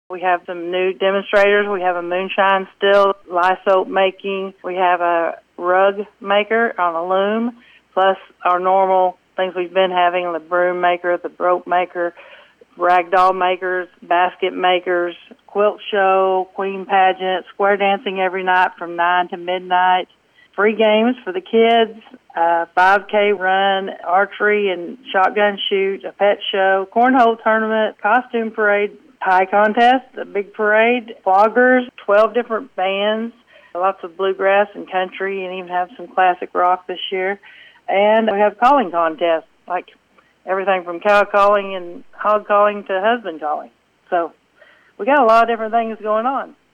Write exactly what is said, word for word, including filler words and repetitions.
We have some new demonstrators. We have a moonshine still, lye soap making. We have a rug maker on a loom, plus our normal things we've been having, the broom maker, the rope maker, ragdoll makers, basket makers, quilt show, queen pageant, square dancing every night from nine to midnight, free games for the kids, a five K run, archery and shotgun shoot, a pet show, cornhole tournament, costume parade, pie contest, a big parade, floggers, twelve different bands, lots of bluegrass and country, and even have some classic rock this year. And we have calling contests, like everything from cow calling and hog calling to husband calling. So we got a lot of different things going on.